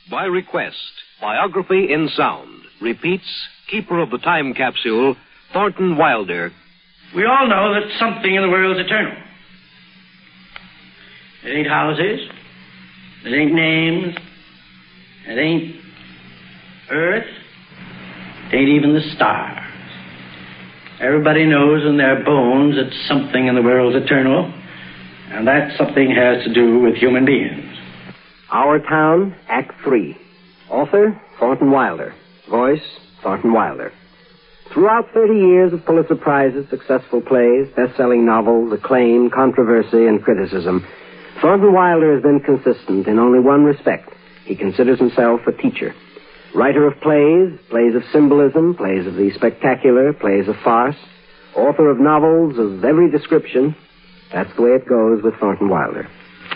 By request, Biography in Sound repeats Keeper of the Time Capsule, Thornton Wilder. We all know that something in the world is eternal. It ain't houses. It ain't names. It ain't earth. It ain't even the stars. Everybody knows in their bones that something in the world is eternal, and that something has to do with human beings. Our Town, Act 3. Author, Thornton Wilder. Voice, Thornton Wilder. Throughout 30 years of Pulitzer Prizes, successful plays, best-selling novels, acclaim, controversy, and criticism, Thornton Wilder has been consistent in only one respect. He considers himself a teacher. Writer of plays, plays of symbolism, plays of the spectacular, plays of farce, author of novels of every description. That's the way it goes with Thornton Wilder.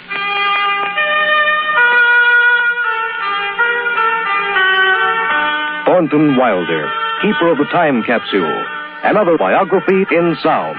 Thornton Wilder, Keeper of the Time Capsule. Another biography in sound.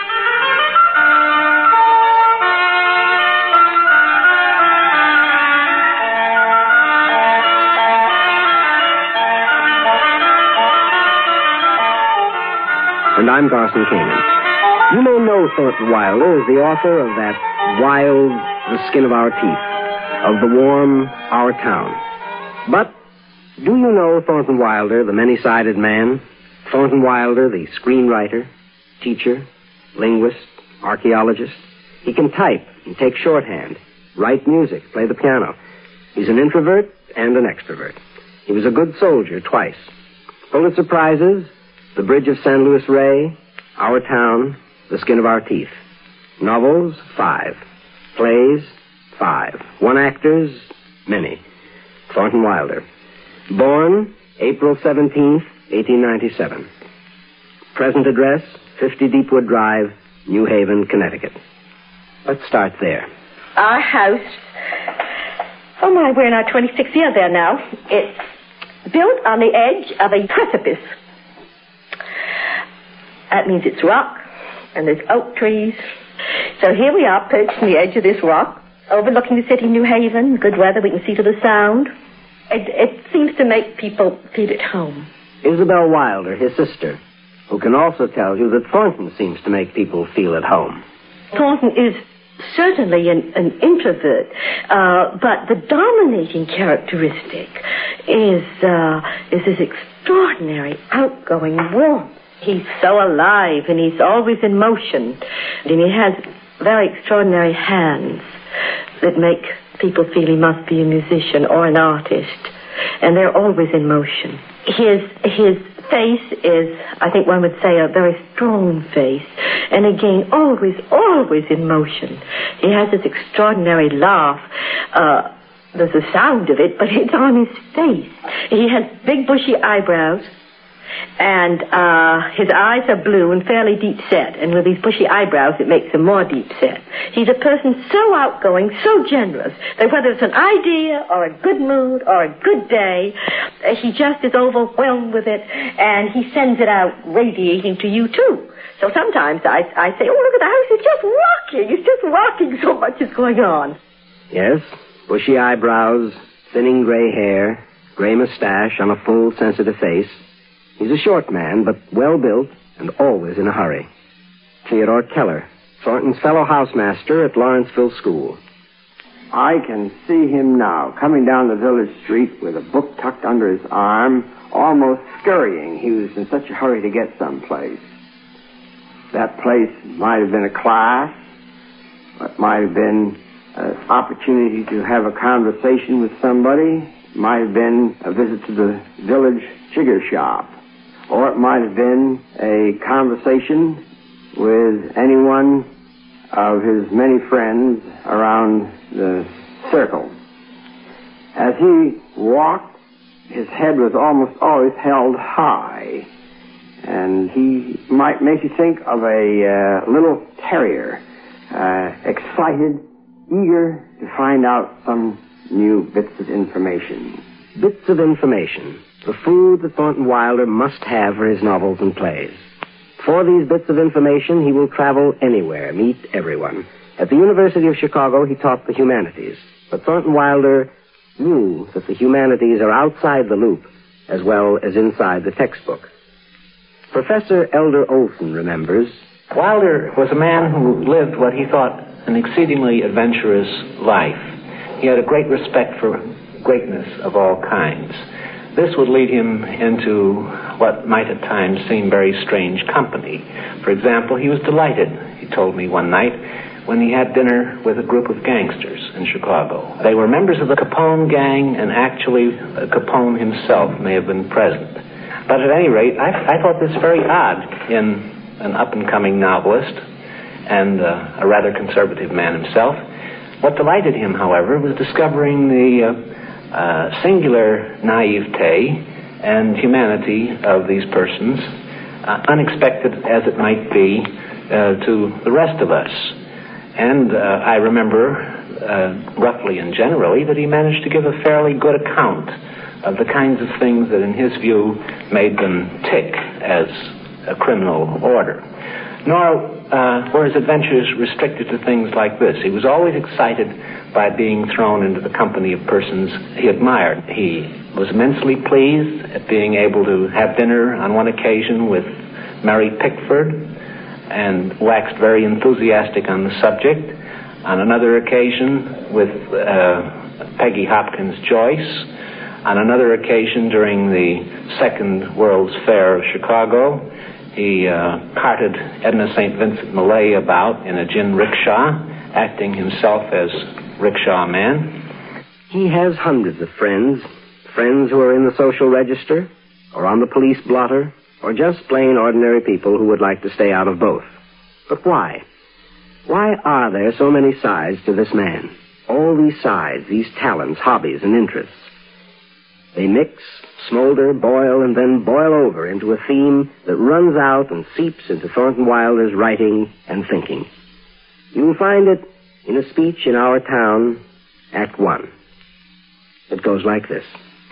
And I'm Garson Kamen. You may know Thornton Wilder as the author of that wild The Skin of Our Teeth, of the warm Our Town. But do you know Thornton Wilder, the many-sided man? Thornton Wilder, the screenwriter, teacher, linguist, archaeologist. He can type and take shorthand, write music, play the piano. He's an introvert and an extrovert. He was a good soldier twice. Pulitzer Prizes, The Bridge of San Luis Rey, Our Town, The Skin of Our Teeth. Novels, 5. Plays, 5. One-actors, many. Thornton Wilder. Born April 17th, 1897. Present address, 50 Deepwood Drive, New Haven, Connecticut. Let's start there. Our house, we're in our 26th year there now. It's built on the edge of a precipice. That means it's rock, and there's oak trees. So here we are, perched on the edge of this rock, overlooking the city of New Haven. Good weather, we can see to the sound. It seems to make people feel at home. Isabel Wilder, his sister, who can also tell you that Thornton seems to make people feel at home. Thornton is certainly an introvert, but the dominating characteristic is his extraordinary outgoing warmth. He's so alive, and he's always in motion, and he has very extraordinary hands that make people feel he must be a musician or an artist, and they're always in motion. His face is, I think one would say, a very strong face, and again, always in motion. He has this extraordinary laugh. There's a sound of it, but it's on his face. He has big bushy eyebrows, and his eyes are blue and fairly deep set, and with these bushy eyebrows it makes them more deep set. He's a person so outgoing, so generous, that whether it's an idea or a good mood or a good day, he just is overwhelmed with it, and he sends it out radiating to you too. So sometimes I say, oh, look at the house, it's just rocking, so much is going on. Yes, bushy eyebrows, thinning gray hair, gray mustache on a full, sensitive face. He's a short man, but well-built and always in a hurry. Theodore Keller, Thornton's fellow housemaster at Lawrenceville School. I can see him now, coming down the village street with a book tucked under his arm, almost scurrying. He was in such a hurry to get someplace. That place might have been a class, it might have been an opportunity to have a conversation with somebody, it might have been a visit to the village sugar shop. Or it might have been a conversation with anyone of his many friends around the circle. As he walked, his head was almost always held high, and he might make you think of a little terrier, excited, eager to find out some new bits of information. Bits of information. The food that Thornton Wilder must have for his novels and plays. For these bits of information, he will travel anywhere, meet everyone. At the University of Chicago, he taught the humanities. But Thornton Wilder knew that the humanities are outside the loop as well as inside the textbook. Professor Elder Olson remembers, Wilder was a man who lived what he thought an exceedingly adventurous life. He had a great respect for greatness of all kinds. This would lead him into what might at times seem very strange company. For example, he was delighted, he told me one night, when he had dinner with a group of gangsters in Chicago. They were members of the Capone gang, and actually Capone himself may have been present. But at any rate, I thought this very odd in an up-and-coming novelist and a rather conservative man himself. What delighted him, however, was discovering the singular naivete and humanity of these persons, unexpected as it might be to the rest of us. And I remember, roughly and generally, that he managed to give a fairly good account of the kinds of things that, in his view, made them tick as a criminal order. Nor were his adventures restricted to things like this. He was always excited by being thrown into the company of persons he admired. He was immensely pleased at being able to have dinner on one occasion with Mary Pickford and waxed very enthusiastic on the subject. On another occasion with Peggy Hopkins Joyce. On another occasion during the Second World's Fair of Chicago, he carted Edna St. Vincent Millay about in a gin rickshaw, acting himself as rickshaw man. He has hundreds of friends who are in the social register, or on the police blotter, or just plain ordinary people who would like to stay out of both. But why? Why are there so many sides to this man? All these sides, these talents, hobbies, and interests. They mix, smolder, boil, and then boil over into a theme that runs out and seeps into Thornton Wilder's writing and thinking. You'll find it in a speech in Our Town, Act 1. It goes like this.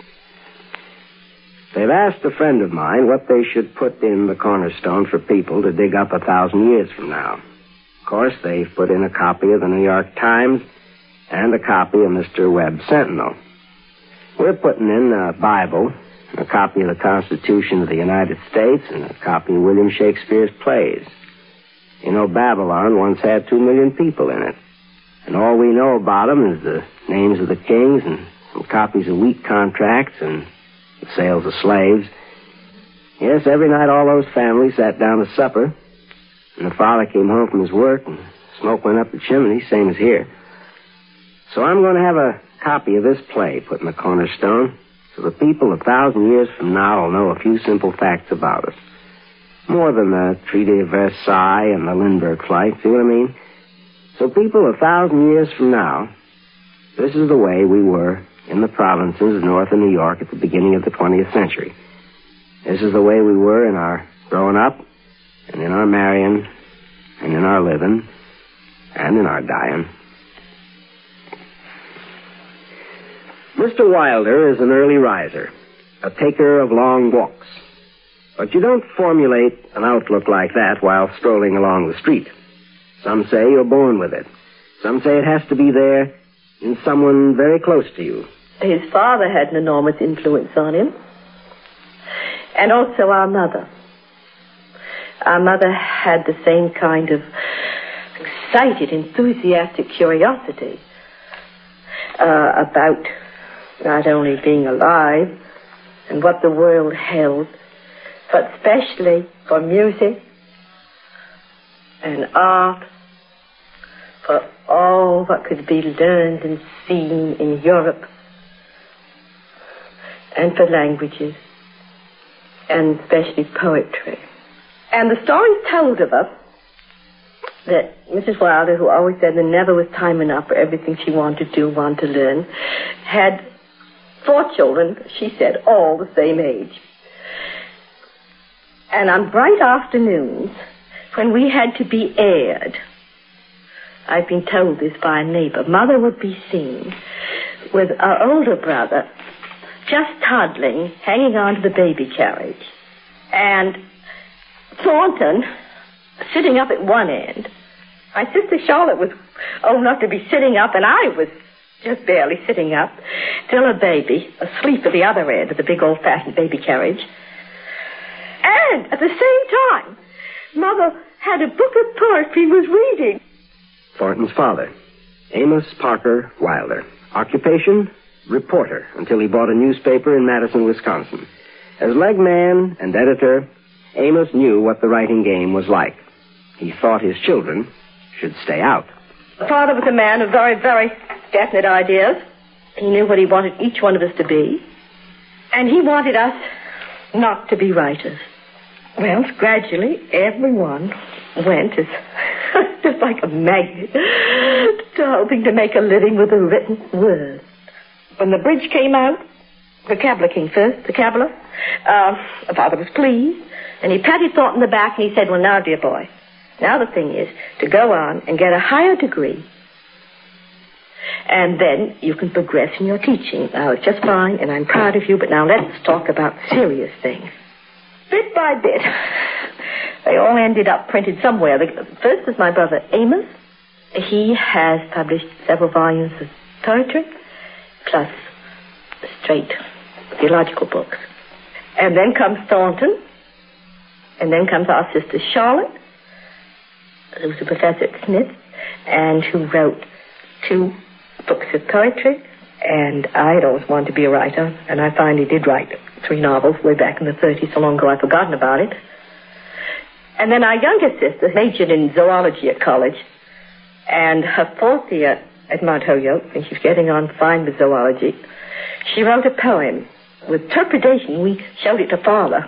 They've asked a friend of mine what they should put in the cornerstone for people to dig up 1,000 years from now. Of course, they've put in a copy of the New York Times and a copy of Mr. Webb's Sentinel. We're putting in a Bible, a copy of the Constitution of the United States, and a copy of William Shakespeare's plays. You know, Babylon once had 2 million people in it. And all we know about them is the names of the kings and some copies of wheat contracts and the sales of slaves. Yes, every night all those families sat down to supper, and the father came home from his work, and smoke went up the chimney, same as here. So I'm going to have a copy of this play put in the cornerstone, so the people 1,000 years from now will know a few simple facts about us. More than the Treaty of Versailles and the Lindbergh flight, see what I mean? So people 1,000 years from now, this is the way we were in the provinces north of New York at the beginning of the 20th century. This is the way we were in our growing up, and in our marrying, and in our living, and in our dying. Mr. Wilder is an early riser, a taker of long walks. But you don't formulate an outlook like that while strolling along the street. Some say you're born with it. Some say it has to be there in someone very close to you. His father had an enormous influence on him. And also our mother. Our mother had the same kind of excited, enthusiastic curiosity about not only being alive and what the world held, but especially for music and art, for all what could be learned and seen in Europe, and for languages, and especially poetry. And the stories told of us that Mrs. Wilder, who always said there never was time enough for everything she wanted to do, wanted to learn, had 4 children, she said, all the same age. And on bright afternoons, when we had to be aired, I've been told this by a neighbor, Mother would be seen with our older brother just toddling, hanging on to the baby carriage, and Thornton sitting up at one end. My sister Charlotte was old enough to be sitting up, and I was just barely sitting up, still a baby, asleep at the other end of the big old-fashioned baby carriage. And at the same time, Mother had a book of poetry and was reading. Thornton's father, Amos Parker Wilder. Occupation, reporter, until he bought a newspaper in Madison, Wisconsin. As leg man and editor, Amos knew what the writing game was like. He thought his children should stay out. Father was a man of very, very definite ideas. He knew what he wanted each one of us to be. And he wanted us not to be writers. Well, gradually, everyone went as just like a magnet to hoping to make a living with a written word. When the bridge came out, the Cabler came first, the Cabler. Father was pleased, and he patted Thornton on the back, and he said, well, now, dear boy, now the thing is to go on and get a higher degree, and then you can progress in your teaching. Now, it's just fine, and I'm proud of you, but now let's talk about serious things. Bit by bit, they all ended up printed somewhere. First is my brother Amos. He has published several volumes of poetry, plus straight theological books. And then comes Thornton, and then comes our sister Charlotte, who was a professor at Smith, and who wrote 2 books of poetry. And I had always wanted to be a writer, and I finally did write 3 novels way back in the 30s, so long ago I've forgotten about it. And then our younger sister majored in zoology at college, and her 4th year at Mount Holyoke, and she's getting on fine with zoology, she wrote a poem. With trepidation, we showed it to Father.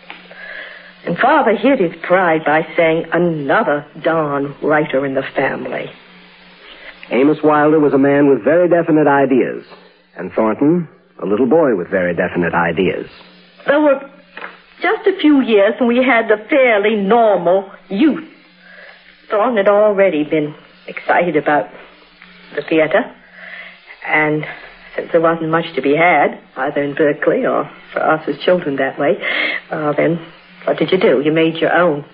And Father hid his pride by saying, another darn writer in the family. Amos Wilder was a man with very definite ideas, and Thornton, a little boy with very definite ideas. There were just a few years when we had the fairly normal youth. Thornton had already been excited about the theater, and since there wasn't much to be had, either in Berkeley or for us as children that way, then what did you do? You made your own.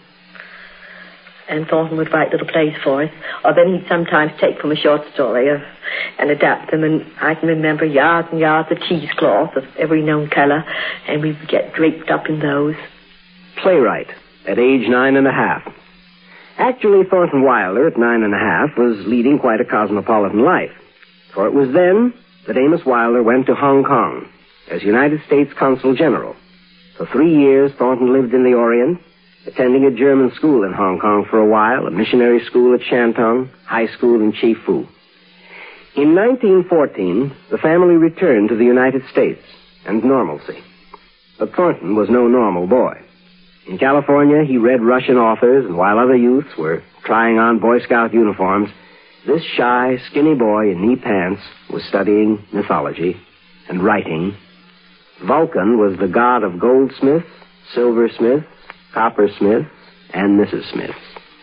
And Thornton would write little plays for us. Or then he'd sometimes take from a short story and adapt them. And I can remember yards and yards of cheesecloth of every known color, and we would get draped up in those. Playwright at age 9.5. Actually, Thornton Wilder at 9.5 was leading quite a cosmopolitan life. For it was then that Amos Wilder went to Hong Kong as United States Consul General. For 3 years, Thornton lived in the Orient, attending a German school in Hong Kong for a while, a missionary school at Shantung, high school in Chifu. In 1914, the family returned to the United States and normalcy. But Thornton was no normal boy. In California, he read Russian authors, and while other youths were trying on Boy Scout uniforms, this shy, skinny boy in knee pants was studying mythology and writing. Vulcan was the god of goldsmiths, silversmiths, coppersmiths, and Mrs. Smiths.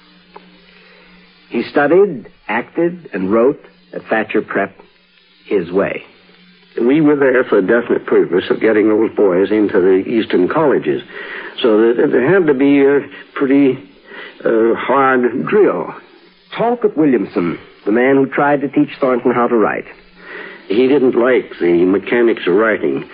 He studied, acted, and wrote at Thatcher Prep his way. We were there for a definite purpose of getting those boys into the Eastern colleges. So that there had to be a pretty hard drill. Talcott Williamson, the man who tried to teach Thornton how to write. He didn't like the mechanics of writing.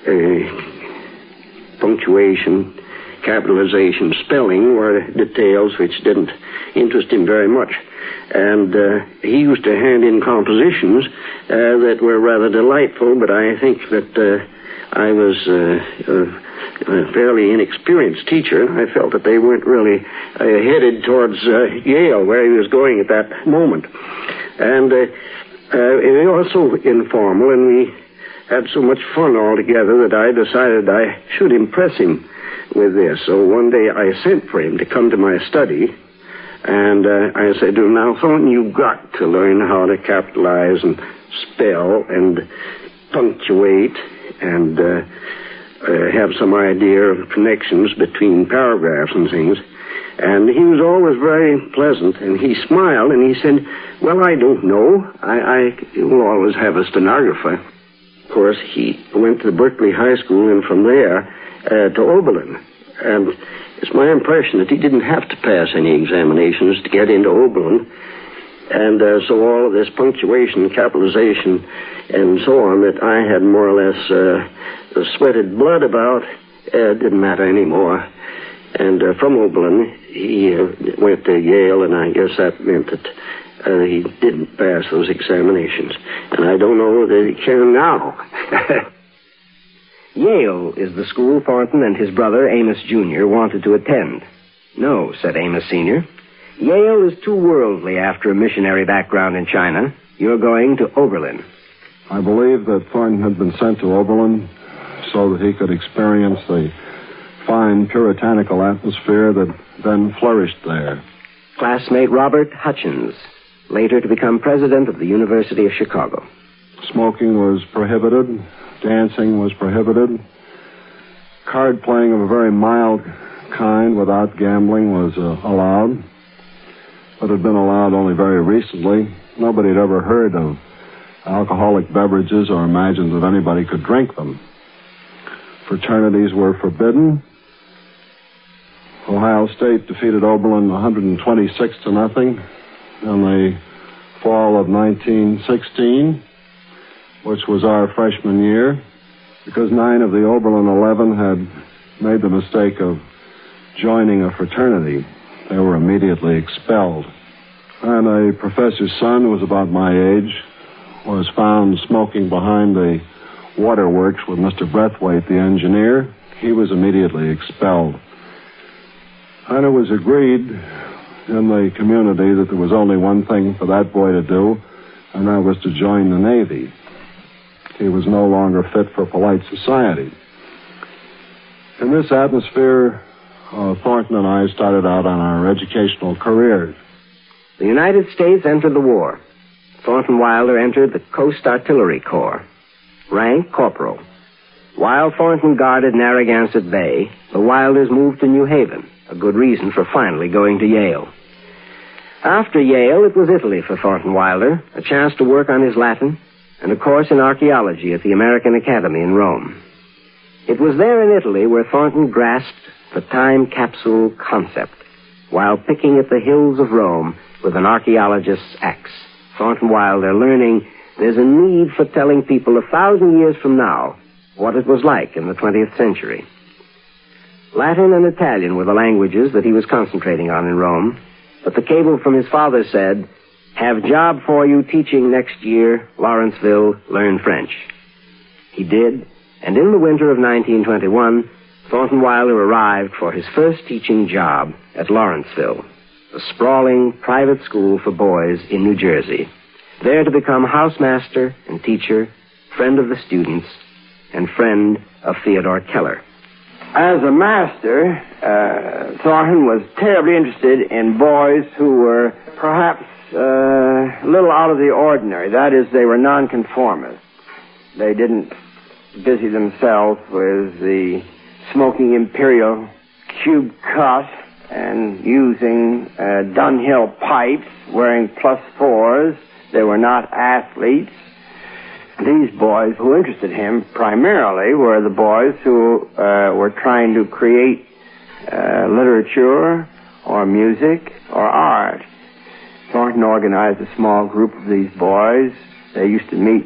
Punctuation, capitalization, spelling were details which didn't interest him very much. And he used to hand in compositions that were rather delightful, but I think that I was a fairly inexperienced teacher. I felt that they weren't really headed towards Yale, where he was going at that moment. And it was also informal, and we had so much fun all together that I decided I should impress him with this. So one day I sent for him to come to my study, and I said to him, now, Thornton, you've got to learn how to capitalize and spell and punctuate and have some idea of connections between paragraphs and things. And he was always very pleasant, and he smiled, and he said, well, I don't know. I will always have a stenographer. Of course, he went to Berkeley High School, and from there to Oberlin. And it's my impression that he didn't have to pass any examinations to get into Oberlin. And so all of this punctuation, capitalization, and so on that I had more or less sweated blood about didn't matter anymore. And from Oberlin, he went to Yale, and I guess that meant that he didn't pass those examinations. And I don't know that he can now. Yale is the school Thornton and his brother, Amos Jr., wanted to attend. No, said Amos Sr., Yale is too worldly after a missionary background in China. You're going to Oberlin. I believe that Thornton had been sent to Oberlin so that he could experience the fine puritanical atmosphere that then flourished there. Classmate Robert Hutchins, later to become president of the University of Chicago. Smoking was prohibited. Dancing was prohibited. Card playing of a very mild kind without gambling was allowed, but had been allowed only very recently. Nobody had ever heard of alcoholic beverages or imagined that anybody could drink them. Fraternities were forbidden. Ohio State defeated Oberlin 126-0 in the fall of 1916, which was our freshman year, because 9 of the Oberlin 11 had made the mistake of joining a fraternity. They were immediately expelled. And a professor's son, who was about my age, was found smoking behind the waterworks with Mr. Brethwaite, the engineer. He was immediately expelled. And it was agreed in the community that there was only one thing for that boy to do, and that was to join the Navy. He was no longer fit for polite society. In this atmosphere, Thornton and I started out on our educational careers. The United States entered the war. Thornton Wilder entered the Coast Artillery Corps. Rank corporal. While Thornton guarded Narragansett Bay, the Wilders moved to New Haven, a good reason for finally going to Yale. After Yale, it was Italy for Thornton Wilder, a chance to work on his Latin, and a course in archaeology at the American Academy in Rome. It was there in Italy where Thornton grasped the time capsule concept, while picking at the hills of Rome with an archaeologist's axe. Thornton Wilder learning there's a need for telling people 1,000 years from now what it was like in the 20th century. Latin and Italian were the languages that he was concentrating on in Rome, but the cable from his father said, "Have job for you teaching next year, Lawrenceville, learn French." He did, and in the winter of 1921, Thornton Wilder arrived for his first teaching job at Lawrenceville, a sprawling private school for boys in New Jersey, there to become housemaster and teacher, friend of the students, and friend of Theodore Keller. As a master, Thornton was terribly interested in boys who were perhaps a little out of the ordinary. That is, they were nonconformists. They didn't busy themselves with the smoking imperial cube cut and using Dunhill pipes, wearing +4s. They were not athletes. These boys who interested him primarily were the boys who were trying to create literature or music or art. Thornton organized a small group of these boys. They used to meet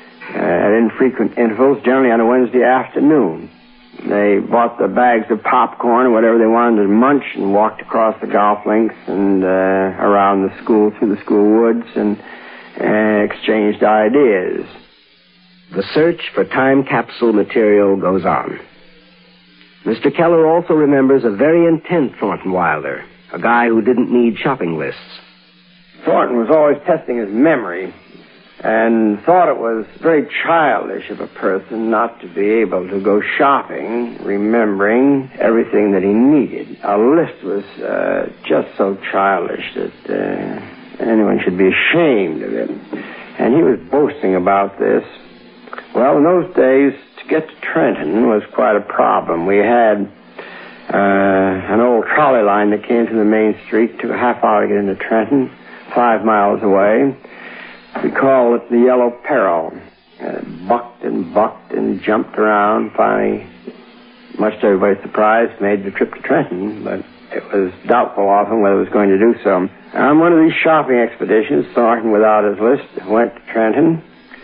at infrequent intervals, generally on a Wednesday afternoon. They bought the bags of popcorn or whatever they wanted to munch and walked across the golf links and around the school, through the school woods, and exchanged ideas. The search for time capsule material goes on. Mr. Keller also remembers a very intent Thornton Wilder, a guy who didn't need shopping lists. Thornton was always testing his memory and thought it was very childish of a person not to be able to go shopping, remembering everything that he needed. A list was just so childish that anyone should be ashamed of it. And he was boasting about this. Well, in those days, to get to Trenton was quite a problem. We had an old trolley line that came to the main street. It took a half hour to get into Trenton, 5 miles away. We called it the Yellow Peril. It bucked and jumped around. Finally, much to everybody's surprise, made the trip to Trenton. But it was doubtful often whether it was going to do so. On one of these shopping expeditions, Thornton, without his list, went to Trenton.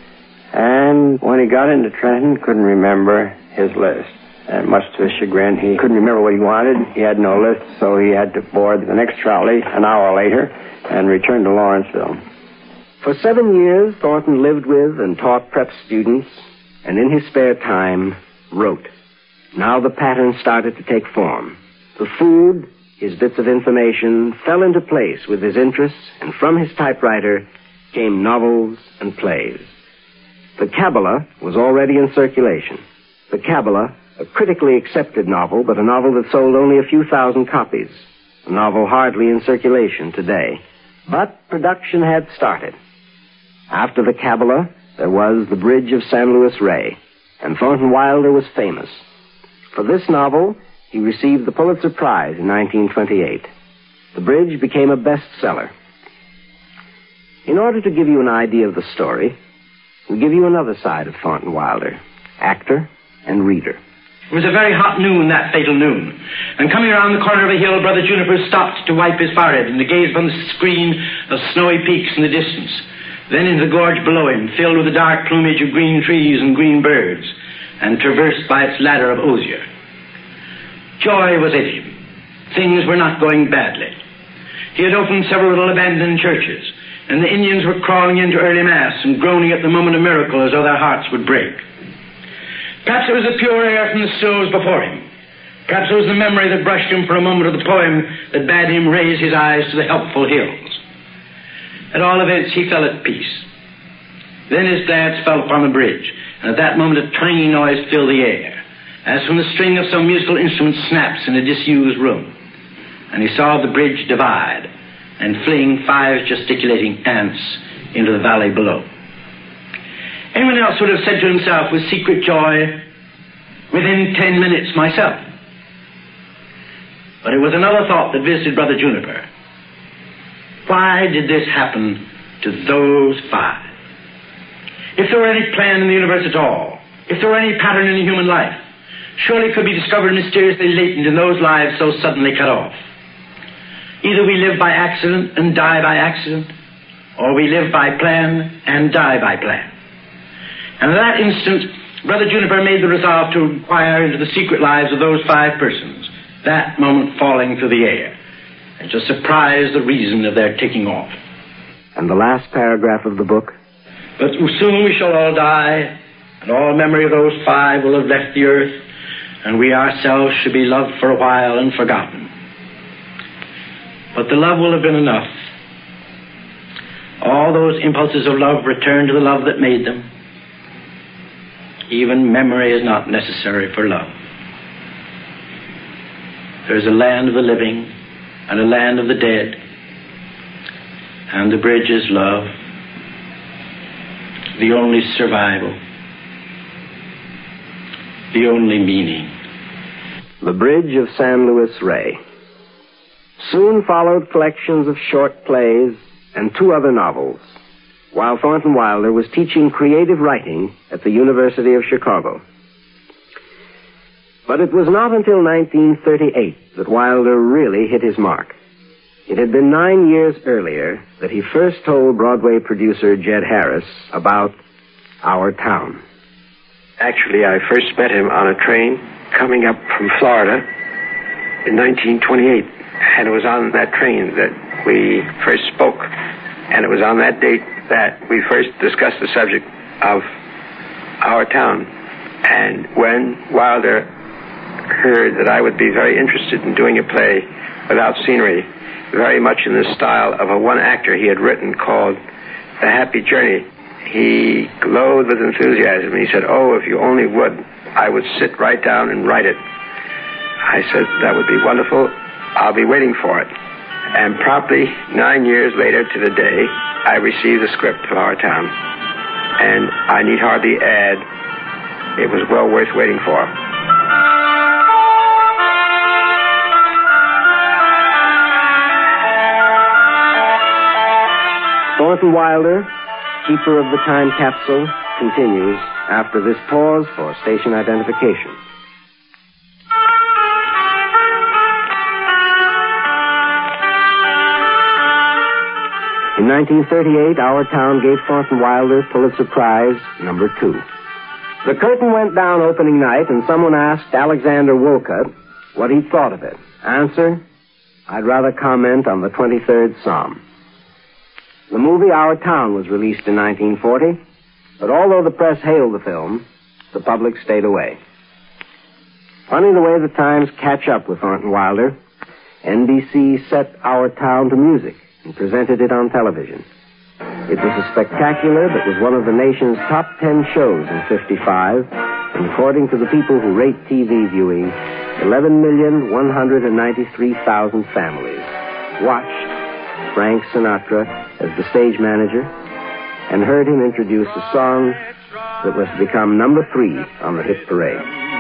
And when he got into Trenton, couldn't remember his list. And much to his chagrin, he couldn't remember what he wanted. He had no list, so he had to board the next trolley an hour later and return to Lawrenceville. For 7 years, Thornton lived with and taught prep students, and in his spare time, wrote. Now the pattern started to take form. The food, his bits of information, fell into place with his interests, and from his typewriter came novels and plays. The Kabbalah was already in circulation. The Kabbalah, a critically accepted novel, but a novel that sold only a few thousand copies. A novel hardly in circulation today. But production had started. After the Kabbalah, there was The Bridge of San Luis Rey, and Thornton Wilder was famous. For this novel, he received the Pulitzer Prize in 1928. The Bridge became a bestseller. In order to give you an idea of the story, we'll give you another side of Thornton Wilder, actor and reader. It was a very hot noon, that fatal noon, and coming around the corner of a hill, Brother Juniper stopped to wipe his forehead and to gaze upon the screen of snowy peaks in the distance, then into the gorge below him, filled with the dark plumage of green trees and green birds, and traversed by its ladder of osier. Joy was in him. Things were not going badly. He had opened several little abandoned churches, and the Indians were crawling into early mass and groaning at the moment of miracle as though their hearts would break. Perhaps it was the pure air from the stoves before him. Perhaps it was the memory that brushed him for a moment of the poem that bade him raise his eyes to the helpful hills. At all events, he fell at peace. Then his glance fell upon the bridge, and at that moment a twanging noise filled the air, as from the string of some musical instrument snaps in a disused room. And he saw the bridge divide and fling 5 gesticulating ants into the valley below. Anyone else would have said to himself with secret joy, within 10 minutes myself. But it was another thought that visited Brother Juniper. Why did this happen to those 5? If there were any plan in the universe at all, if there were any pattern in the human life, surely it could be discovered mysteriously latent in those lives so suddenly cut off. Either we live by accident and die by accident, or we live by plan and die by plan. And at that instant, Brother Juniper made the resolve to inquire into the secret lives of those 5 persons, that moment falling through the air, and to surprise the reason of their taking off. And the last paragraph of the book? But soon we shall all die, and all memory of those 5 will have left the earth, and we ourselves should be loved for a while and forgotten. But the love will have been enough. All those impulses of love return to the love that made them. Even memory is not necessary for love. There is a land of the living and a land of the dead, and the bridge is love, the only survival, the only meaning. The Bridge of San Luis Rey. Soon followed collections of short plays and 2 other novels, while Thornton Wilder was teaching creative writing at the University of Chicago. But it was not until 1938 that Wilder really hit his mark. It had been 9 years earlier that he first told Broadway producer Jed Harris about Our Town. Actually, I first met him on a train coming up from Florida in 1928. And it was on that train that we first spoke. And it was on that date that we first discussed the subject of Our Town. And when Wilder heard that I would be very interested in doing a play without scenery, very much in the style of a one actor he had written called The Happy Journey, he glowed with enthusiasm. He said, "Oh, if you only would, I would sit right down and write it." I said, "That would be wonderful. I'll be waiting for it." And promptly 9 years later to the day, I received the script for Our Town. And I need hardly add, it was well worth waiting for. Thornton Wilder, keeper of the time capsule, continues after this pause for station identification. In 1938, Our Town gave Thornton Wilder Pulitzer Prize number 2. The curtain went down opening night, and someone asked Alexander Wolcott what he thought of it. Answer, I'd rather comment on the 23rd Psalm. The movie Our Town was released in 1940, but although the press hailed the film, the public stayed away. Funny the way the times catch up with Thornton Wilder. NBC set Our Town to music and presented it on television. It was a spectacular that was one of the nation's top 10 shows in 55, and according to the people who rate TV viewing, 11,193,000 families watched Frank Sinatra as the stage manager and heard him introduce a song that was to become number 3 on the hit parade.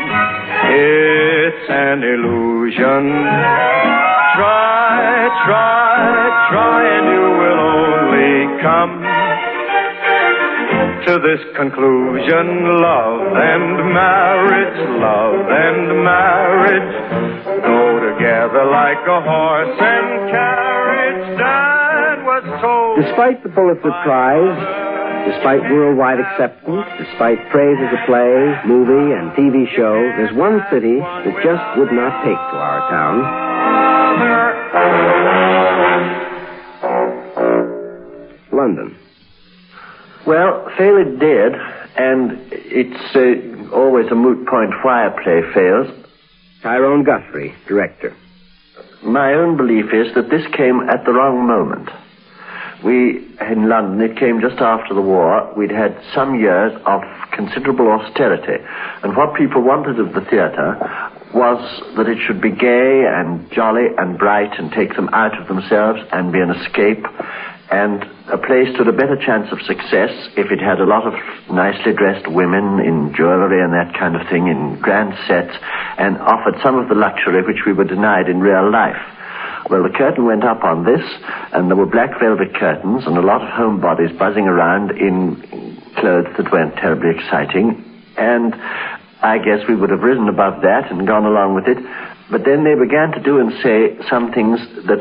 It's an illusion. Try, and you will only come to this conclusion. Love and marriage go together like a horse and carriage. That was told. Despite the Pulitzer Prize, despite worldwide acceptance, despite praise as a play, movie, and TV show, there's one city that just would not take to Our Town. London. Well, fail it did, and it's always a moot point why a play fails. Tyrone Guthrie, director. My own belief is that this came at the wrong moment. In London, it came just after the war. We'd had some years of considerable austerity, and what people wanted of the theatre was that it should be gay and jolly and bright and take them out of themselves and be an escape. And a play stood a better chance of success if it had a lot of nicely dressed women in jewellery and that kind of thing, in grand sets, and offered some of the luxury which we were denied in real life. Well, the curtain went up on this, and there were black velvet curtains and a lot of homebodies buzzing around in clothes that weren't terribly exciting. And I guess we would have risen above that and gone along with it. But then they began to do and say some things that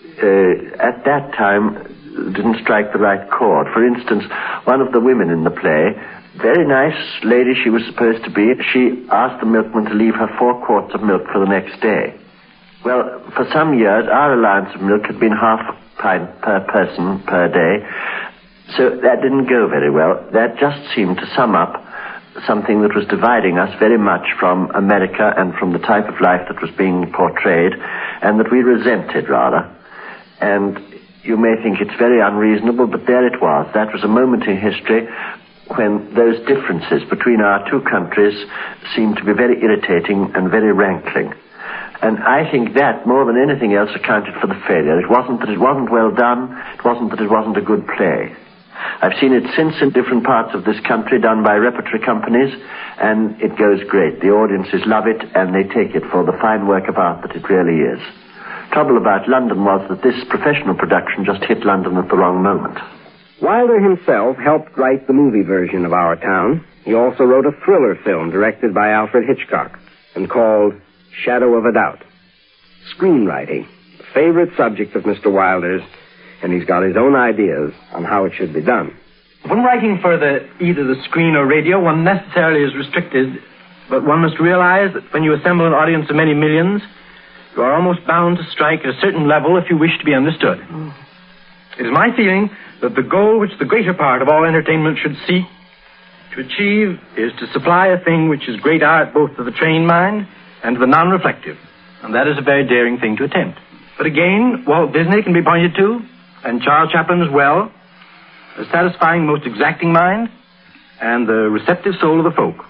at that time didn't strike the right chord. For instance, one of the women in the play, very nice lady she was supposed to be, she asked the milkman to leave her 4 quarts of milk for the next day. Well, for some years, our allowance of milk had been half a pint per person per day, so that didn't go very well. That just seemed to sum up something that was dividing us very much from America and from the type of life that was being portrayed, and that we resented, rather. And you may think it's very unreasonable, but there it was. That was a moment in history when those differences between our two countries seemed to be very irritating and very rankling. And I think that, more than anything else, accounted for the failure. It wasn't that it wasn't well done. It wasn't that it wasn't a good play. I've seen it since in different parts of this country, done by repertory companies, and it goes great. The audiences love it, and they take it for the fine work of art that it really is. Trouble about London was that this professional production just hit London at the wrong moment. Wilder himself helped write the movie version of Our Town. He also wrote a thriller film directed by Alfred Hitchcock and called Shadow of a Doubt. Screenwriting, a favorite subject of Mr. Wilder's, and he's got his own ideas on how it should be done. When writing for either the screen or radio, one necessarily is restricted, but one must realize that when you assemble an audience of many millions, you are almost bound to strike at a certain level if you wish to be understood. It is my feeling that the goal which the greater part of all entertainment should seek to achieve is to supply a thing which is great art both to the trained mind and to the non-reflective. And that is a very daring thing to attempt. But again, Walt Disney can be pointed to, and Charles Chaplin as well, as satisfying the most exacting mind and the receptive soul of the folk.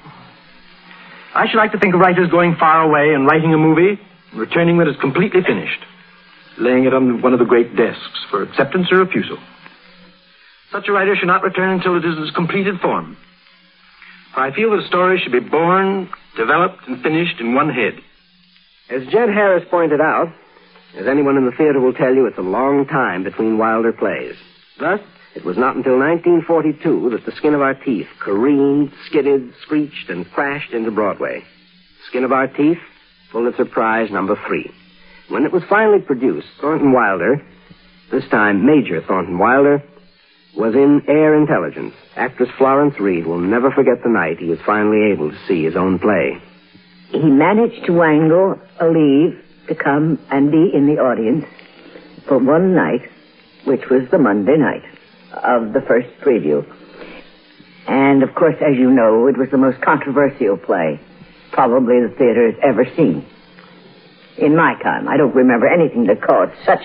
I should like to think of writers going far away and writing a movie, returning when it is completely finished, laying it on one of the great desks for acceptance or refusal. Such a writer should not return until it is in its completed form. For I feel that a story should be born, developed, and finished in one head. As Jed Harris pointed out, as anyone in the theater will tell you, it's a long time between Wilder plays. Thus, it was not until 1942 that The Skin of Our Teeth careened, skidded, screeched, and crashed into Broadway. Skin of Our Teeth, Pulitzer Prize number 3. When it was finally produced, Thornton Wilder, This time, Major Thornton Wilder was in Air Intelligence. Actress Florence Reed will never forget the night he was finally able to see his own play. He managed to wangle a leave to come and be in the audience for one night, which was the Monday night of the first preview. And, of course, as you know, it was the most controversial play probably the theater has ever seen. In my time, I don't remember anything that caused such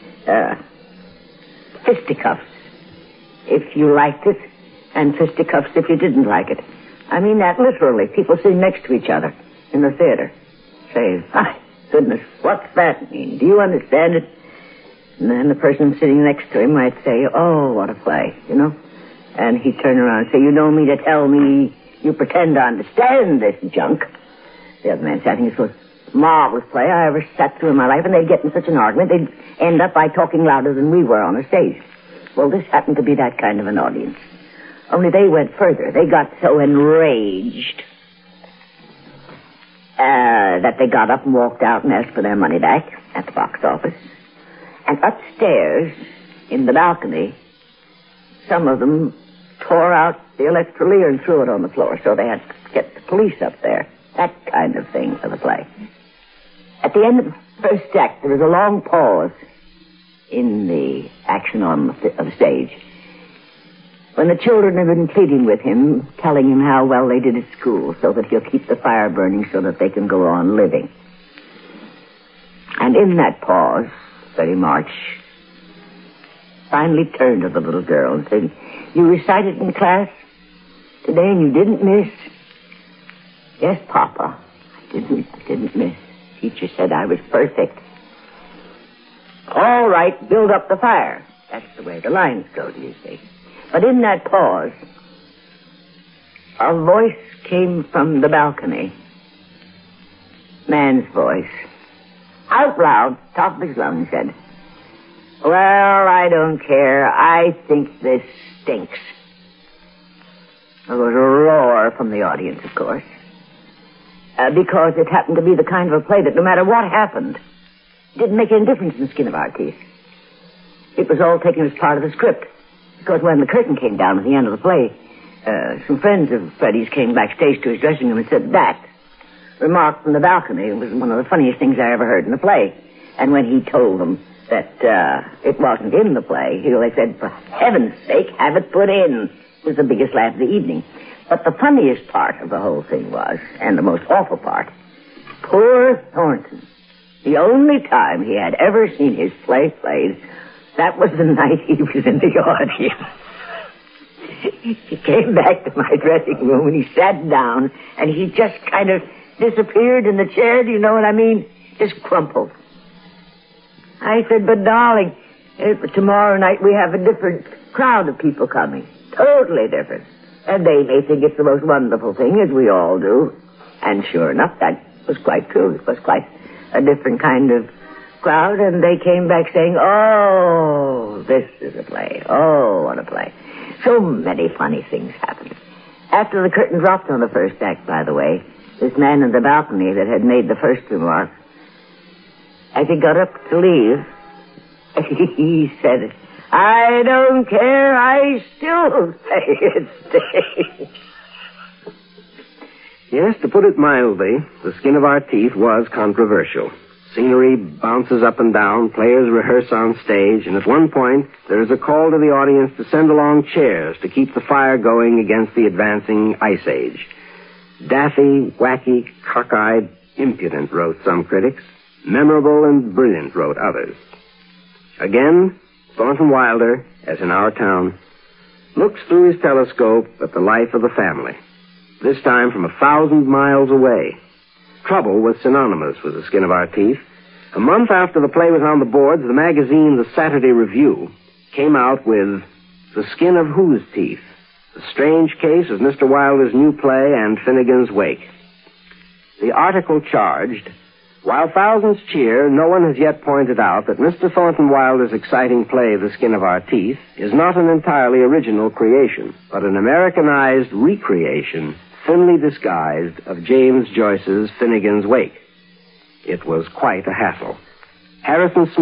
fisticuffs if you liked it, and fisticuffs if you didn't like it. I mean that literally. People sitting next to each other in the theater say, my goodness, what's that mean? Do you understand it? And then the person sitting next to him might say, oh, what a play, you know? And he'd turn around and say, you don't mean to tell me you pretend to understand this junk? The other man said, I think it's the most marvelous play I ever sat through in my life, and they'd get in such an argument, they'd end up by talking louder than we were on the stage. Well, this happened to be that kind of an audience. Only they went further. They got so enraged that they got up and walked out and asked for their money back at the box office. And upstairs, in the balcony, some of them tore out the electrolyre and threw it on the floor, so they had to get the police up there. That kind of thing for the play. At the end of the first act, there was a long pause in the action on the stage, when the children have been pleading with him, telling him how well they did at school, so that he'll keep the fire burning so that they can go on living. And in that pause, Freddie March finally turned to the little girl and said, you recited in class today and you didn't miss? Yes, Papa. I didn't miss. Teacher said I was perfect. All right, build up the fire. That's the way the lines go, do you see? But in that pause, a voice came from the balcony. Man's voice. Out loud, top of his lungs, said, well, I don't care. I think this stinks. There was a roar from the audience, of course. Because it happened to be the kind of a play that no matter what happened, it didn't make any difference in the skin of our teeth. It was all taken as part of the script. Because when the curtain came down at the end of the play, some friends of Freddie's came backstage to his dressing room and said, that remark from the balcony was one of the funniest things I ever heard in the play. And when he told them that it wasn't in the play, they said, for heaven's sake, have it put in. It was the biggest laugh of the evening. But the funniest part of the whole thing was, and the most awful part, poor Thornton. The only time he had ever seen his play played, that was the night he was in the audience. He came back to my dressing room and he sat down and he just kind of disappeared in the chair. Do you know what I mean? Just crumpled. I said, but darling, tomorrow night we have a different crowd of people coming. Totally different. And they may think it's the most wonderful thing, as we all do. And sure enough, that was quite true. It was quite a different kind of crowd, and they came back saying, oh, this is a play. Oh, what a play. So many funny things happened. After the curtain dropped on the first act, by the way, this man in the balcony that had made the first remark, as he got up to leave, he said, I don't care, I still say it stinks. Yes, to put it mildly, The Skin of Our Teeth was controversial. Scenery bounces up and down, players rehearse on stage, and at one point there is a call to the audience to send along chairs to keep the fire going against the advancing ice age. Daffy, wacky, cockeyed, impudent, wrote some critics. Memorable and brilliant, wrote others. Again, Thornton Wilder, as in our town, looks through his telescope at the life of the family, this time from 1,000 miles away. Trouble was synonymous with The Skin of Our Teeth. A month after the play was on the boards, the magazine The Saturday Review came out with The Skin of Whose Teeth? The Strange Case of Mr. Wilder's New Play and Finnegan's Wake. The article charged, while thousands cheer, no one has yet pointed out that Mr. Thornton Wilder's exciting play, The Skin of Our Teeth, is not an entirely original creation, but an Americanized recreation, thinly disguised, of James Joyce's Finnegan's Wake. It was quite a hassle. Harrison Smith,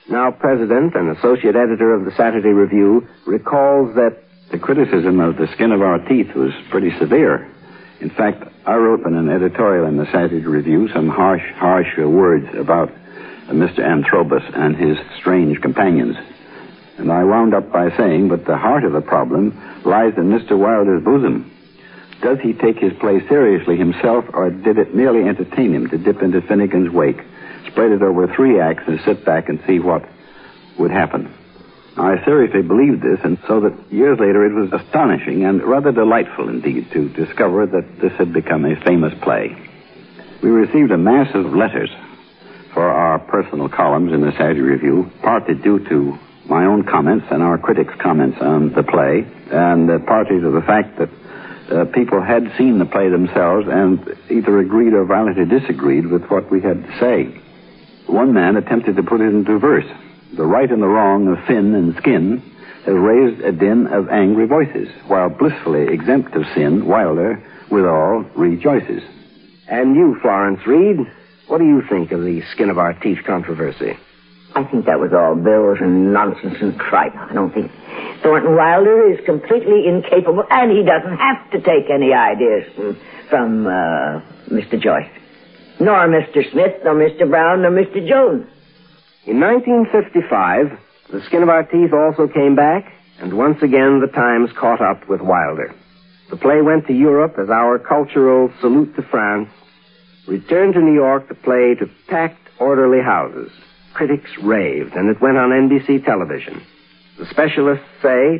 now president and associate editor of the Saturday Review, recalls that the criticism of The Skin of Our Teeth was pretty severe. In fact, I wrote in an editorial in the Saturday Review some harsh words about Mr. Anthrobus and his strange companions. And I wound up by saying, but the heart of the problem lies in Mr. Wilder's bosom. Does he take his play seriously himself, or did it merely entertain him to dip into Finnegan's wake, spread it over 3 acts, and sit back and see what would happen? I seriously believed this, and so that years later it was astonishing and rather delightful indeed to discover that this had become a famous play. We received a mass of letters for our personal columns in the Saturday Review, partly due to my own comments and our critics' comments on the play, and partly to the fact that people had seen the play themselves and either agreed or violently disagreed with what we had to say. One man attempted to put it into verse. The right and the wrong of Finn and Skin has raised a din of angry voices, while blissfully exempt of sin, Wilder, withal, rejoices. And you, Florence Reed, what do you think of the Skin of Our Teeth controversy? I think that was all bills and nonsense and tripe. I don't think Thornton Wilder is completely incapable, and he doesn't have to take any ideas from Mr. Joyce, nor Mr. Smith, nor Mr. Brown, nor Mr. Jones. In 1955, The Skin of Our Teeth also came back, and once again the Times caught up with Wilder. The play went to Europe as our cultural salute to France, returned to New York, the play to packed, orderly houses. Critics raved, and it went on NBC television. The specialists say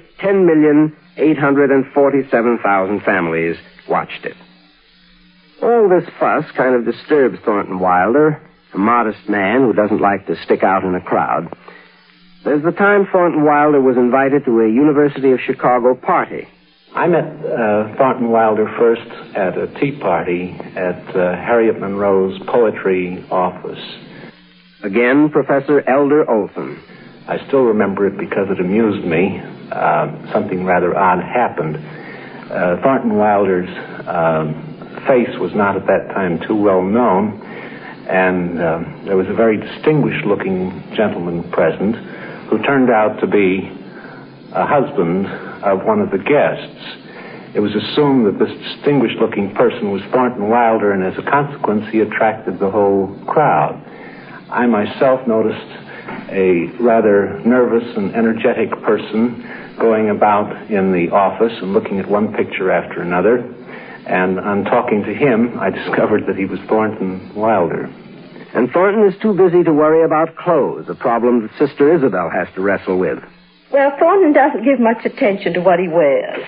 10,847,000 families watched it. All this fuss kind of disturbs Thornton Wilder, a modest man who doesn't like to stick out in a crowd. There's the time Thornton Wilder was invited to a University of Chicago party. I met Thornton Wilder first at a tea party at Harriet Monroe's poetry office. Again, Professor Elder Olson. I still remember it because it amused me. Something rather odd happened. Thornton Wilder's face was not at that time too well known, and there was a very distinguished-looking gentleman present who turned out to be a husband of one of the guests. It was assumed that this distinguished-looking person was Thornton Wilder, and as a consequence, he attracted the whole crowd. I myself noticed a rather nervous and energetic person going about in the office and looking at one picture after another. And on talking to him, I discovered that he was Thornton Wilder. And Thornton is too busy to worry about clothes, a problem that Sister Isabel has to wrestle with. Well, Thornton doesn't give much attention to what he wears.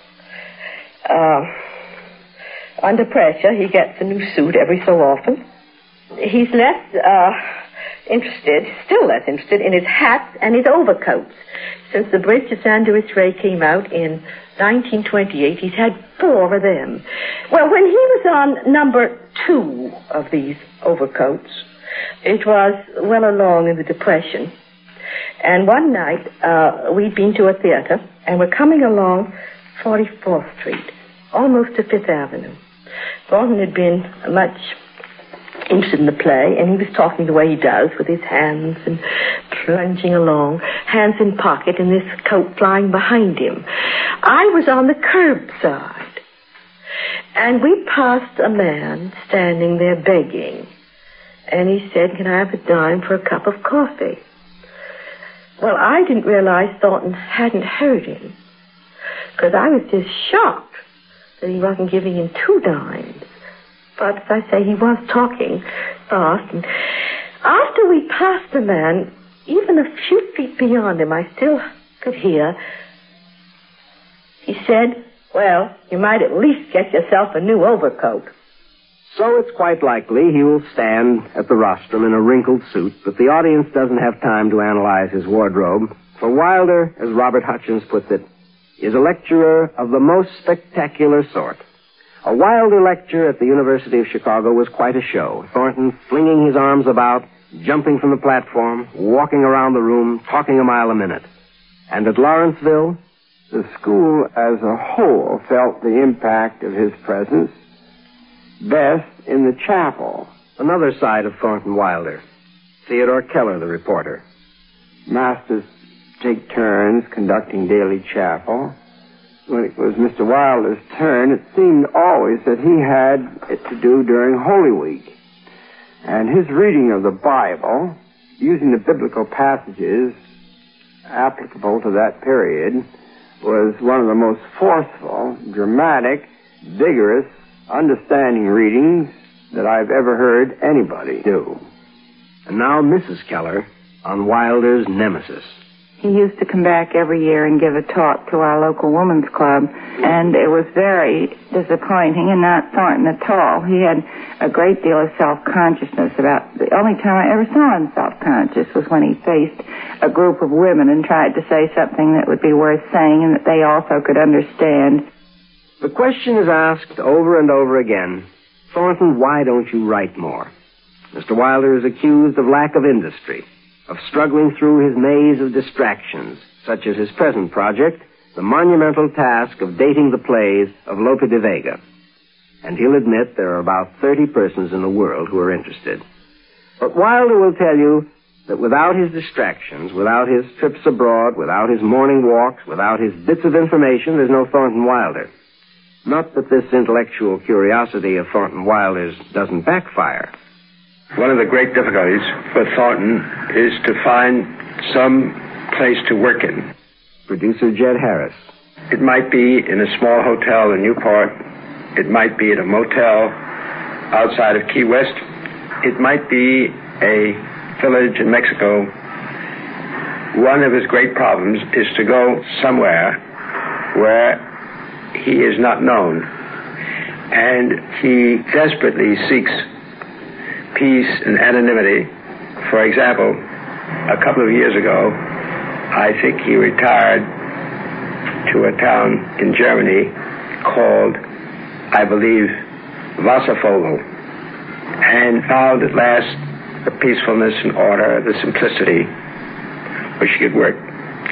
Under pressure, he gets a new suit every so often. He's still less interested in his hats and his overcoats. Since The Bridge to San Luis Rey came out in 1928, he's had 4 of them. Well, when he was on number 2 of these overcoats, it was well along in the Depression. And one night, we'd been to a theater, and we're coming along 44th Street, almost to Fifth Avenue. Thornton had been much interested in the play, and he was talking the way he does, with his hands and plunging along, hands in pocket, and this coat flying behind him. I was on the curbside, and we passed a man standing there begging, and he said, "Can I have a dime for a cup of coffee?" Well, I didn't realize Thornton hadn't heard him, because I was just shocked that he wasn't giving him 2 dimes. But, as I say, he was talking fast. And after we passed the man, even a few feet beyond him, I still could hear, he said, "Well, you might at least get yourself a new overcoat." So it's quite likely he will stand at the rostrum in a wrinkled suit, but the audience doesn't have time to analyze his wardrobe. For Wilder, as Robert Hutchins puts it, is a lecturer of the most spectacular sort. A Wilder lecture at the University of Chicago was quite a show. Thornton flinging his arms about, jumping from the platform, walking around the room, talking a mile a minute. And at Lawrenceville, the school as a whole felt the impact of his presence best in the chapel. Another side of Thornton Wilder. Theodore Keller, the reporter. masters take turns conducting daily chapel. When it was Mr. Wilder's turn, it seemed always that he had it to do during Holy Week. And his reading of the Bible, using the biblical passages applicable to that period, was one of the most forceful, dramatic, vigorous, understanding readings that I've ever heard anybody do. And now Mrs. Keller on Wilder's nemesis. He used to come back every year and give a talk to our local women's club, and it was very disappointing and not Thornton at all. He had a great deal of self-consciousness about... The only time I ever saw him self-conscious was when he faced a group of women and tried to say something that would be worth saying and that they also could understand. The question is asked over and over again, Thornton, why don't you write more? Mr. Wilder is accused of lack of industry, of struggling through his maze of distractions, such as his present project, the monumental task of dating the plays of Lope de Vega. And he'll admit there are about 30 persons in the world who are interested. But Wilder will tell you that without his distractions, without his trips abroad, without his morning walks, without his bits of information, there's no Thornton Wilder. Not that this intellectual curiosity of Thornton Wilder's doesn't backfire. One of the great difficulties for Thornton is to find some place to work in. Producer Jed Harris. It might be in a small hotel in Newport. It might be at a motel outside of Key West. It might be a village in Mexico. One of his great problems is to go somewhere where he is not known. And he desperately seeks peace and anonymity. For example, a couple of years ago, I think he retired to a town in Germany called, I believe, Wasservogel, and found at last the peacefulness and order, the simplicity which he could work.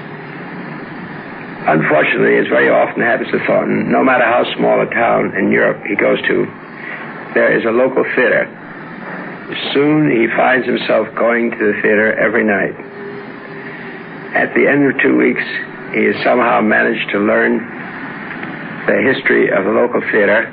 Unfortunately, as very often happens to Thornton, no matter how small a town in Europe he goes to, there is a local theater. Soon he finds himself going to the theater every night. At the end of 2 weeks, he has somehow managed to learn the history of the local theater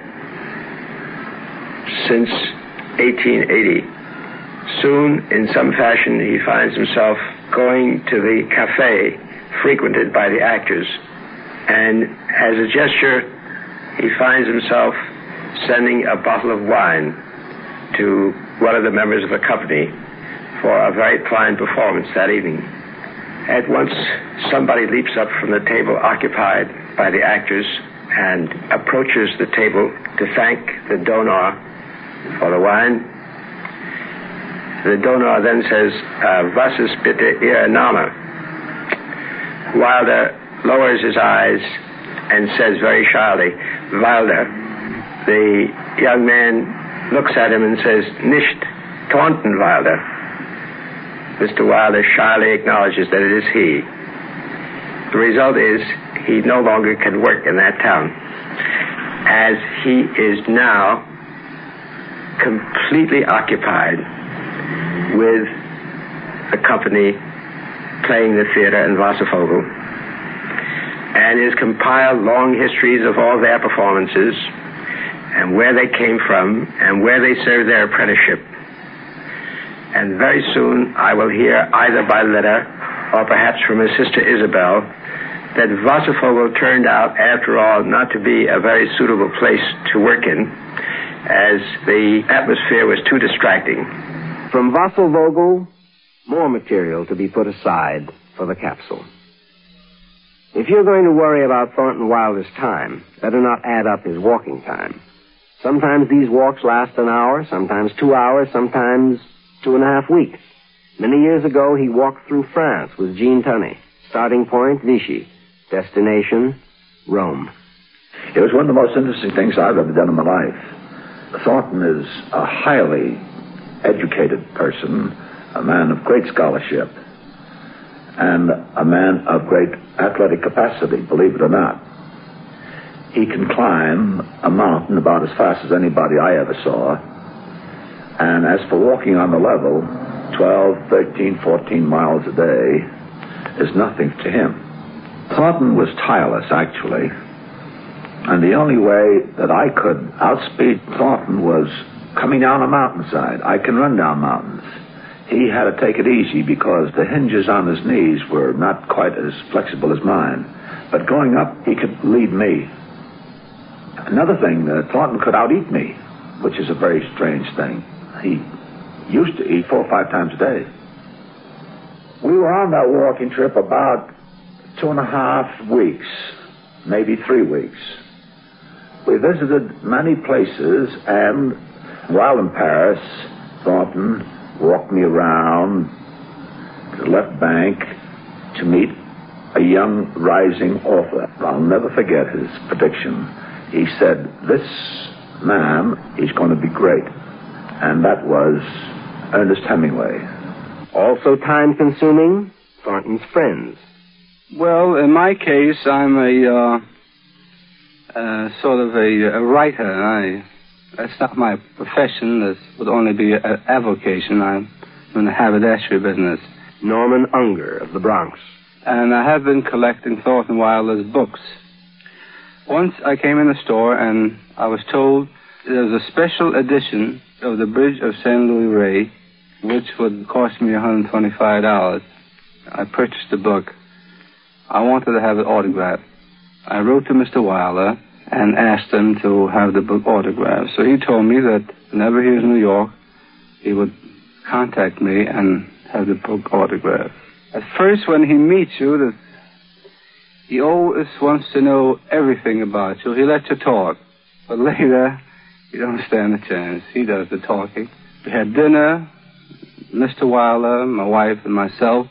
since 1880. Soon, in some fashion, he finds himself going to the cafe frequented by the actors, and as a gesture, he finds himself sending a bottle of wine to one of the members of the company for a very fine performance that evening. At once, somebody leaps up from the table occupied by the actors and approaches the table to thank the donor for the wine. The donor then says, "Was ist bitte Ihr Name?" Wilder lowers his eyes and says very shyly, "Wilder." The young man looks at him and says, "Nicht Thornton Wilder." Mr. Wilder shyly acknowledges that it is he. The result is he no longer can work in that town, as he is now completely occupied with the company playing the theater in Wasservogel, and has compiled long histories of all their performances and where they came from and where they served their apprenticeship. And very soon I will hear, either by letter or perhaps from his sister Isabel, that Wasservogel turned out, after all, not to be a very suitable place to work in, as the atmosphere was too distracting. From Wasservogel, more material to be put aside for the capsule. If you're going to worry about Thornton Wilder's time, better not add up his walking time. Sometimes these walks last an hour, sometimes 2 hours, sometimes 2.5 weeks. Many years ago, he walked through France with Jean Tunney. Starting point, Vichy. Destination, Rome. It was one of the most interesting things I've ever done in my life. Thornton is a highly educated person, a man of great scholarship, and a man of great athletic capacity, believe it or not. He can climb a mountain about as fast as anybody I ever saw. And as for walking on the level, 12, 13, 14 miles a day, is nothing to him. Thornton was tireless, actually. And the only way that I could outspeed Thornton was coming down a mountainside. I can run down mountains. He had to take it easy because the hinges on his knees were not quite as flexible as mine. But going up, he could lead me. Another thing, Thornton could out-eat me, which is a very strange thing. He used to eat 4 or 5 times a day. We were on that walking trip about 2.5 weeks, maybe 3 weeks. We visited many places, and while in Paris, Thornton walked me around to the left bank to meet a young rising author. I'll never forget his prediction. He said, "This man is going to be great." And that was Ernest Hemingway. Also time-consuming, Thornton's friends. Well, in my case, I'm a sort of a writer. That's not my profession. This would only be an avocation. I'm in the haberdashery business. Norman Unger of the Bronx. And I have been collecting Thornton Wilder's books. Once I came in the store and I was told there was a special edition of The Bridge of St. Louis Ray, which would cost me $125. I purchased the book. I wanted to have it autographed. I wrote to Mr. Wilder and asked him to have the book autographed. So he told me that whenever he was in New York, he would contact me and have the book autographed. At first, when he meets you, he always wants to know everything about you. He lets you talk. But later, you don't stand a chance. He does the talking. We had dinner, Mr. Wilder, my wife, and myself,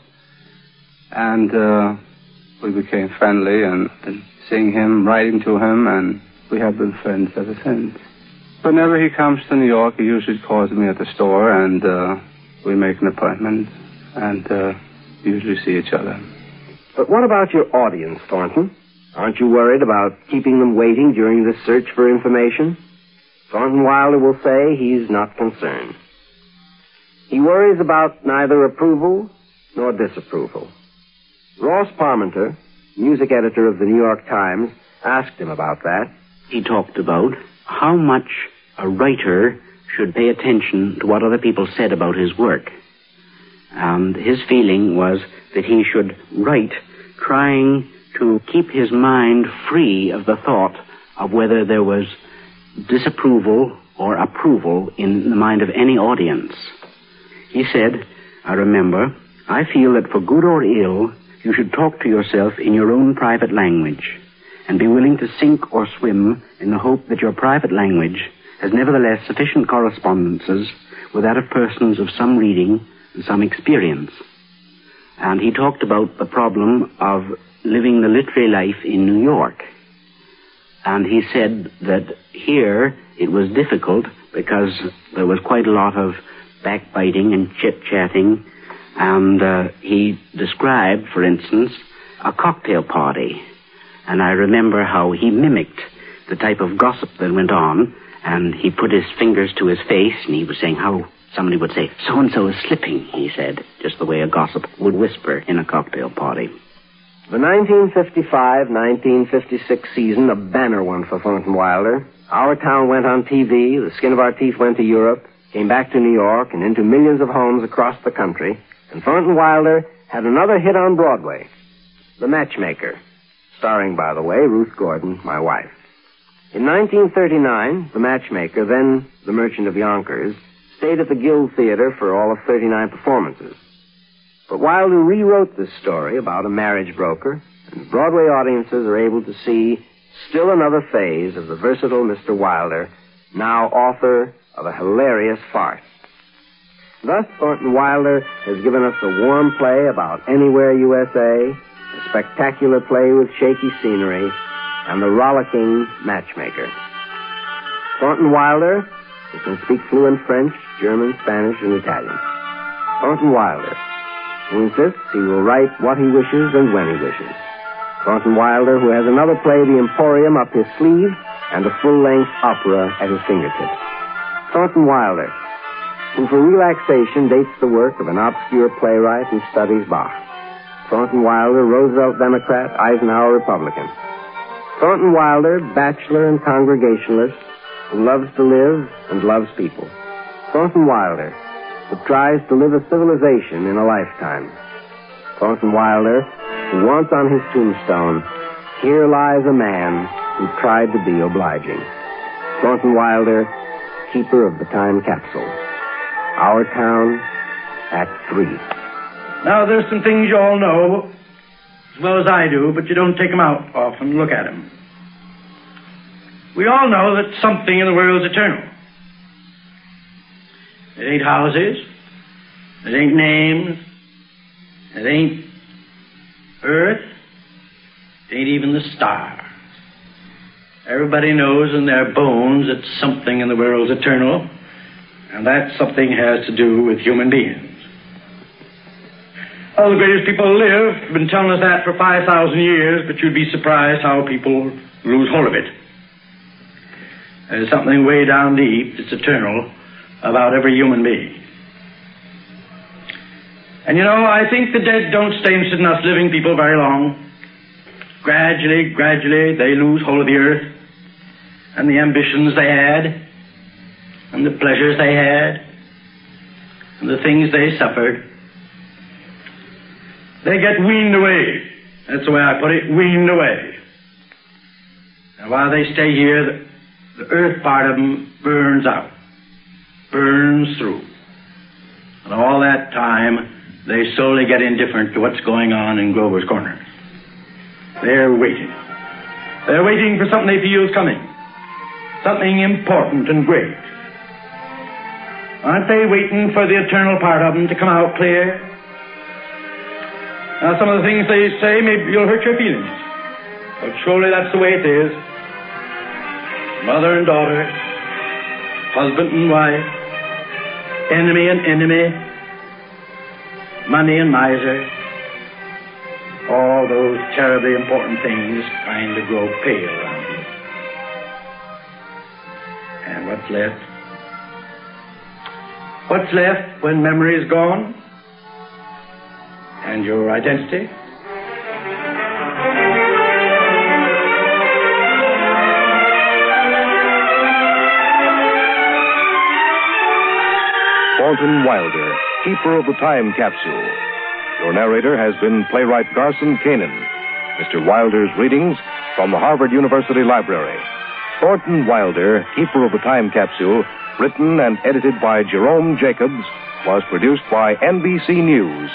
and we became friendly, and seeing him, writing to him, and we have been friends ever since. Whenever he comes to New York, he usually calls me at the store, and we make an appointment, and usually see each other. But what about your audience, Thornton? Aren't you worried about keeping them waiting during this search for information? Thornton Wilder will say he's not concerned. He worries about neither approval nor disapproval. Ross Parmenter, music editor of the New York Times, asked him about that. He talked about how much a writer should pay attention to what other people said about his work. And his feeling was that he should write trying to keep his mind free of the thought of whether there was disapproval or approval in the mind of any audience. He said, I remember, I feel that for good or ill, you should talk to yourself in your own private language and be willing to sink or swim in the hope that your private language has nevertheless sufficient correspondences with that of persons of some reading and some experience. And he talked about the problem of living the literary life in New York. And he said that here it was difficult because there was quite a lot of backbiting and chit-chatting. And he described, for instance, a cocktail party. And I remember how he mimicked the type of gossip that went on, and he put his fingers to his face, and he was saying how somebody would say, so-and-so is slipping, he said, just the way a gossip would whisper in a cocktail party. The 1955-1956 season, a banner one for Thornton Wilder. Our Town went on TV, The Skin of Our Teeth went to Europe, came back to New York, and into millions of homes across the country. And Thornton Wilder had another hit on Broadway, The Matchmaker, starring, by the way, Ruth Gordon, my wife. In 1939, The Matchmaker, then The Merchant of Yonkers, stayed at the Guild Theater for all of 39 performances. But Wilder rewrote this story about a marriage broker, and Broadway audiences are able to see still another phase of the versatile Mr. Wilder, now author of a hilarious farce. Thus, Thornton Wilder has given us a warm play about Anywhere, USA, a spectacular play with shaky scenery, and the rollicking Matchmaker. Thornton Wilder, who can speak fluent French, German, Spanish, and Italian. Thornton Wilder, who insists he will write what he wishes and when he wishes. Thornton Wilder, who has another play, The Emporium, up his sleeve, and a full-length opera at his fingertips. Thornton Wilder, who for relaxation dates the work of an obscure playwright and studies Bach. Thornton Wilder, Roosevelt Democrat, Eisenhower Republican. Thornton Wilder, bachelor and congregationalist, who loves to live and loves people. Thornton Wilder, who tries to live a civilization in a lifetime. Thornton Wilder, who wants on his tombstone, "Here lies a man who tried to be obliging." Thornton Wilder, keeper of the time capsule. Our Town, Act 3. Now, there's some things you all know as well as I do, but you don't take them out often and look at them. We all know that something in the world is eternal. It ain't houses. It ain't names. It ain't earth. It ain't even the stars. Everybody knows in their bones that something in the world is eternal, and that something has to do with human beings. All the greatest people who live have been telling us that for 5,000 years, but you'd be surprised how people lose hold of it. There's something way down deep that's eternal about every human being. And you know, I think the dead don't stay interested in us living people very long. Gradually, they lose hold of the earth and the ambitions they had and the pleasures they had and the things they suffered. They get weaned away. That's the way I put it, weaned away. And while they stay here, the earth part of them burns out, burns through. And all that time, they slowly get indifferent to what's going on in Grover's Corner. They're waiting. They're waiting for something they feel is coming. Something important and great. Aren't they waiting for the eternal part of them to come out clear? Now, some of the things they say, maybe you'll hurt your feelings. But surely that's the way it is. Mother and daughter, husband and wife, enemy and enemy, money and miser. All those terribly important things kind of grow pale around you. And what's left? What's left when memory is gone? And your identity? Thornton Wilder, keeper of the time capsule. Your narrator has been playwright Garson Kanin. Mr. Wilder's readings from the Harvard University Library. Thornton Wilder, keeper of the time capsule, written and edited by Jerome Jacobs, was produced by NBC News.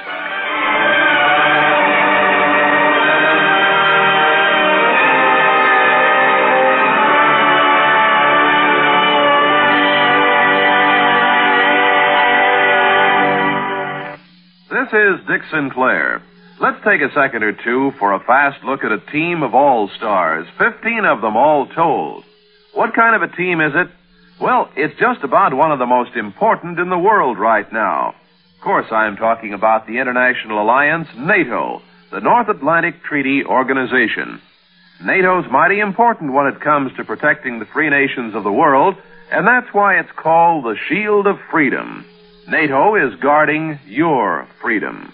This is Dick Sinclair. Let's take a second or two for a fast look at a team of all-stars, 15 of them all told. What kind of a team is it? Well, it's just about one of the most important in the world right now. Of course, I'm talking about the International Alliance, NATO, the North Atlantic Treaty Organization. NATO's mighty important when it comes to protecting the free nations of the world, and that's why it's called the Shield of Freedom. NATO is guarding your freedom.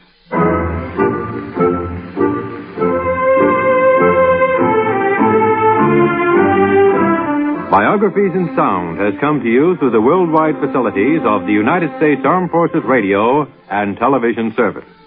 Biographies in Sound has come to you through the worldwide facilities of the United States Armed Forces Radio and Television Service.